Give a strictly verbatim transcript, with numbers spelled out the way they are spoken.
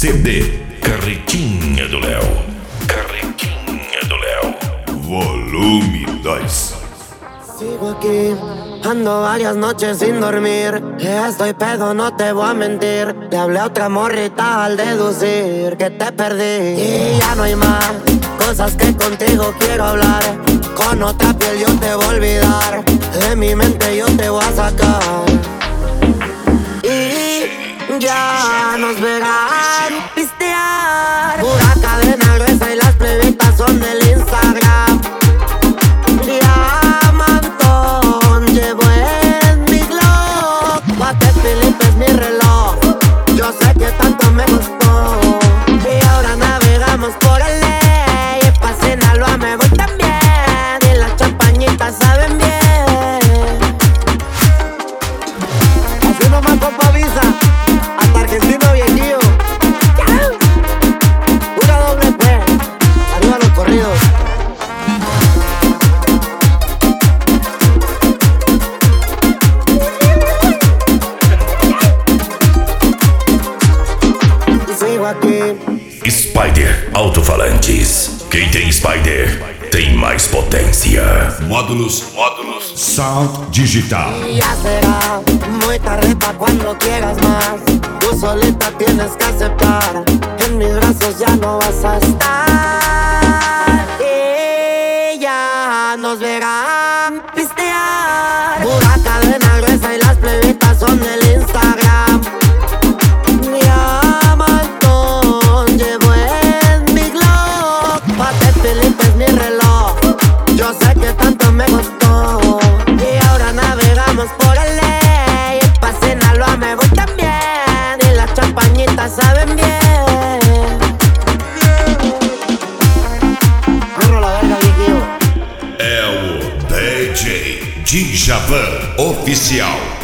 C D Carretinha do Léo. Carretinha do Léo. Volume dois. Sigo aquí, ando varias noches sin dormir. Ya estoy pedo, no te voy a mentir. Le hablé a otra morrita al deducir que te perdí. Y ya no hay más cosas que contigo quiero hablar. Con otra piel yo te voy a olvidar. De mi mente yo te voy a sacar. Y ya nos verán pistear. Pura cadena gruesa y las plebitas son del Instagram. Diamantón llevo en mi glock. Pate Felipe es mi reloj. Yo sé que tanto me costó. Y ahora navegamos por el ley. Y pa' Sinaloa me voy también. Y las champañitas saben bien. Así nomás compa Visa. Hasta Argentino viejillo. Pura doble P. Arriba los corridos. Sigo aquí. Spider Alto-Falantes. Quem tem Spider tem mais potência. Módulos, módulos. Sound Digital. Y ya será muy tarde pa' cuando quieras más. Tú solita tienes que aceptar. En mis brazos ya no vas a estar. Y ya nos verán pistear. Pura cadena gruesa y las plebitas son del Instagram. Diamantón llevo en mi glock. Pate Felipe es mi reloj. Yo sé que tanto me costó. Y ahora navegamos por el ley. Y pa' Sinaloa me voy también. Y las champañitas saben bien. Corro la verga, viejillo. É o D J Djavan Oficial.